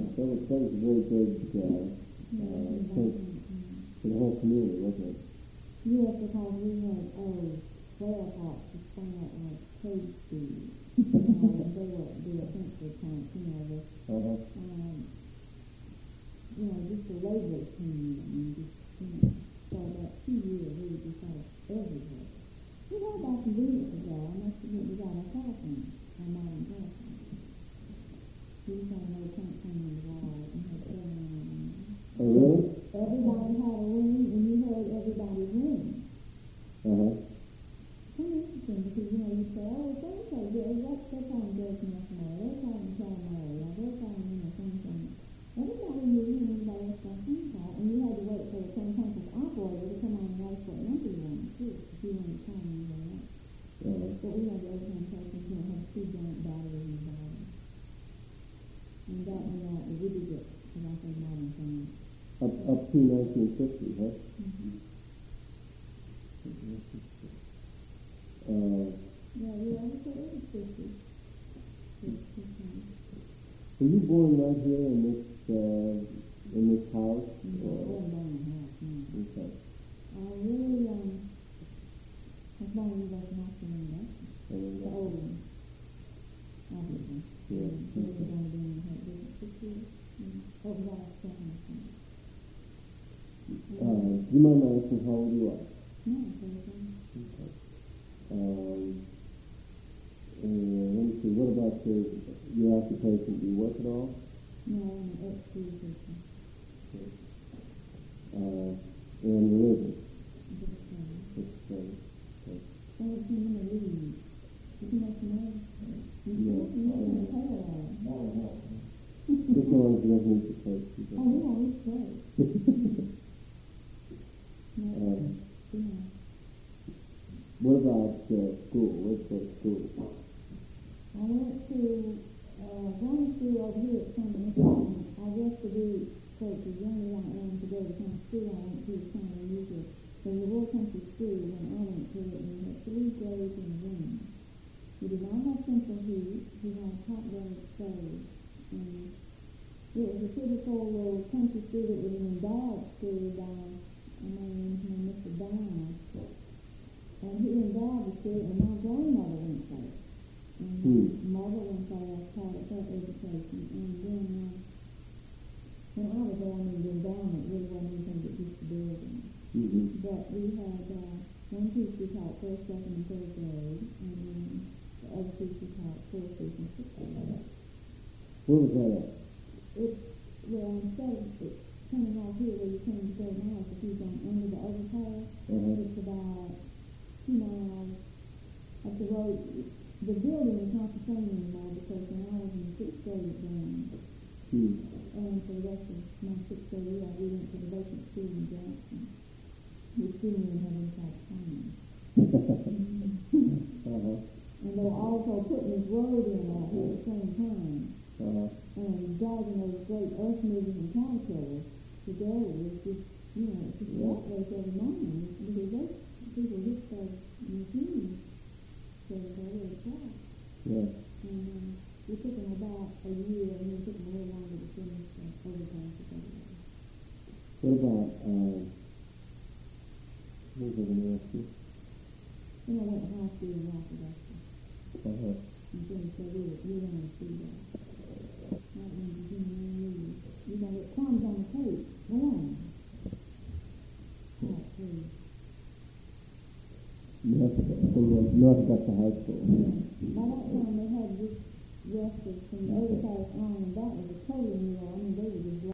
That was a very big thing for the whole community, wasn't it? Yes, because we had prayer pots to stand up like cage feed. They were the offensive tanks, just the labor team, and just, for about 2 years, we were just out everywhere. We had about conveniences, though. I must admit, we got our telephone, our modern telephone. We just had no tank on the wall and had everyone. Oh, really? Everybody had a ring, and you heard everybody's ring. Kind of interesting, because, you say, so-and-so, they're calling Judge National, they're calling Calamari, they're calling, something. Everybody knew who anybody else got phone call, and you had to wait for the phone conference operator to come on and ask for an empty one, too, if you wanted to call anybody else. But we had the overtime patients who had 2 giant batteries in the bottom. And that one out, we did get, because I think modern things. Up to 1950, huh? Yeah, we always said it was 50. Were you born right here in this house? No, I wasn't born in the house, no. Okay. Really, I was born in the hospital in Boston. The old one. Obviously. Yeah. We were going to be in the house 6 years. Oh, we got our second one. Do you mind asking how old you are? No, okay. Let me see, what about your occupation? Do you work at all? No, I'm an ex-musician. Okay. And religion? Vegetarian. Okay. I was in the lead. Did you make some noise? This one is not need to take. Oh, we always play. What about school? What's your school? I went to grammar school over here at St. Nicholas. I guess to be, because as young as I am to go to the kind of school I went to was kind of unusual. So the Royal Country School, when I went to it, we had 3 grades in a room. We did not have central heat. We had hot water stove. And it was a typical little country school that was an endowed school by a man named Mr. Downer. And he endowed the school, and my grandmother went there. And my mother went there as part of her education. And then, when I was there, the endowment really wasn't anything but just the building. But we had one teacher taught 1st, 2nd, and 3rd grade, and then the other teacher taught 4th, 5th, and 6th grade. Where was that at? Instead of it coming out here where you came to go now, if you go under the overpass, it's about 2 miles up the road. The building is not the same anymore because when I was in the 6th grade it burned. And for the rest of my 6th grade year, we went to the basic school in Jackson. We didn't even have inside plumbing. And they were also putting this road in out here at the same time. And driving those great earth movers and caterpillars to go was just, it's just outrage every morning because those people hit those machines so they were trapped. Yeah. And it took them about a year, and it took them a little longer to finish the overpass. What about, what was I going to ask you? Then I went to high school in Rochester. And then so we were going to see that. You're going to get crumbs on the plate. Go on. Oh, please. North got to high school. By that time, they had this rest from the overpass on, and that was a totally new. I mean, they were just